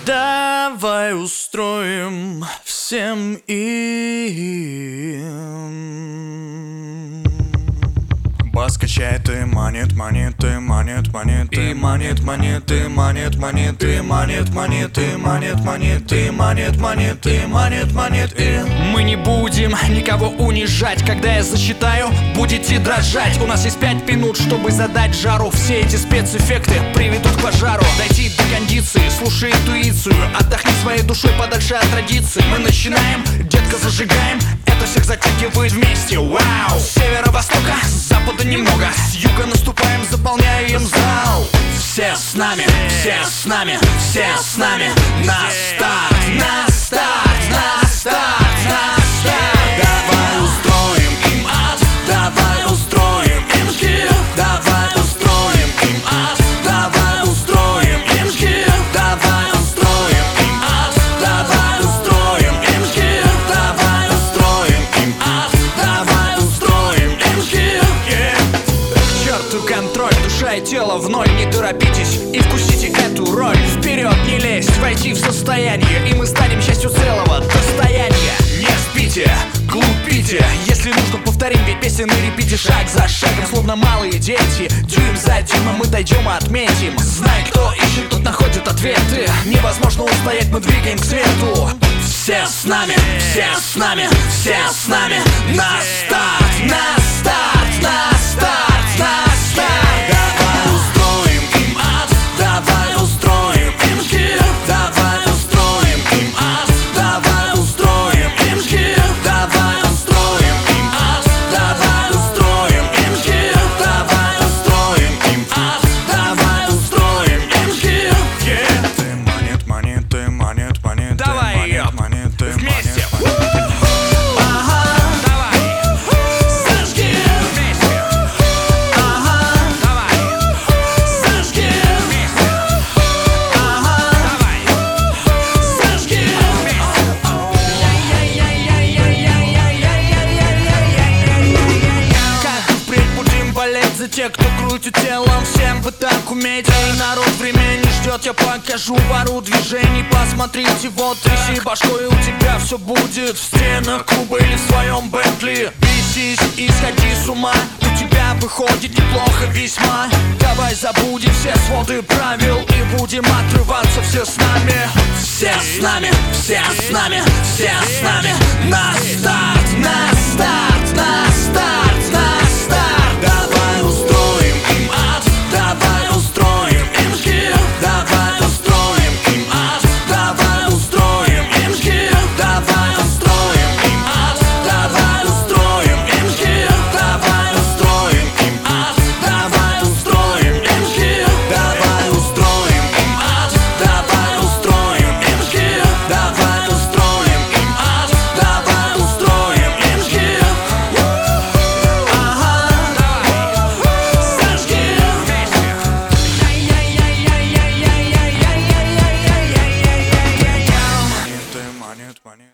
Давай устроим всем им. Бас качает и манит, монеты, манит, монеты, манит, монеты, манит, монеты, манит, монеты, манит, монеты, манит, монеты, манит, монеты. Мы не будем никого унижать. Когда я засчитаю, будете дрожать. У нас есть 5 минут, чтобы задать жару. Все эти спецэффекты приведут к пожару. Дойти до кондиции, слушай интуицию. Отдохни своей душой подальше от традиций. Мы начинаем, детка, зажигаем. Это всех затягивает вместе, вау. С северо-востока, с запада немного, с юга наступаем, заполняем зал. Все с нами, все с нами, все с нами. На старт, на старт, на старт, на старт. Давай устроим им ад, давай устроим им хит. Давай устроим им ад, давай устроим им хит. Давай устроим им ад, давай устроим им хит. Давай устроим им ад, давай устроим им хит. К черту контроль, душа и тело в ноль. Не торопитесь и вкусите эту роль. Вперед не лезть, войти в состояние, и мы станем частью целого достояния. Не спите, глупите, если нужно повторим, ведь песен и репите шаг за шагом, словно малые дети. Дюйм за дюймом мы дойдем и отметим. Знай, кто ищет, тот находит ответы. Невозможно устоять, мы двигаем к свету. Все с нами, все с нами, все с нами. На старт, на старт, на старт, на старт. Давай устроим им ад, давай устроим им хит. Давай устроим им ад, давай устроим им хит. Давай устроим им ад, давай устроим им хит. Давай устроим им ад, давай устроим им хит. Монет, монеты, монет, монеты. Давай ее монеты, вместе. Ага, Давай, зажги. вместе. Ага, Давай, зажги. вместе. Ага, Давай, зажги. как впредь будем болеть за тех, кто крутит телом. Всем бы так уметь. Эй, народ, время не ждет. Я покажу пару движений. Посмотрите, вот тряси башкой, у тебя все будет. В стенах клуба или в своем Бентли. Бесись и сходи с ума. У тебя выходит неплохо весьма. Давай забудем все своды правил и будем отрываться все с нами. Все с нами, все с нами, все с нами.